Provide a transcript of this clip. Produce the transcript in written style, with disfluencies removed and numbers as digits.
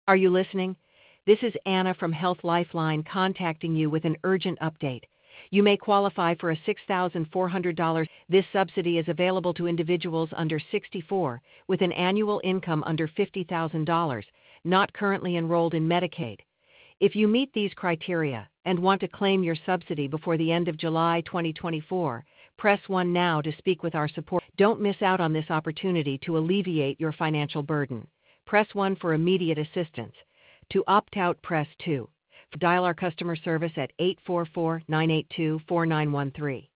Are you listening? This is Anna from Health Lifeline contacting you with an urgent update. You may qualify for a $6,400. This subsidy is available to individuals under 64 with an annual income under $50,000, not currently enrolled in Medicaid. If you meet these criteria and want to claim your subsidy before the end of July 2024, press 1 now to speak with our support. Don't miss out on this opportunity to alleviate your financial burden. Press 1 for immediate assistance. To opt out, press 2. Dial our customer service at 844-982-4913.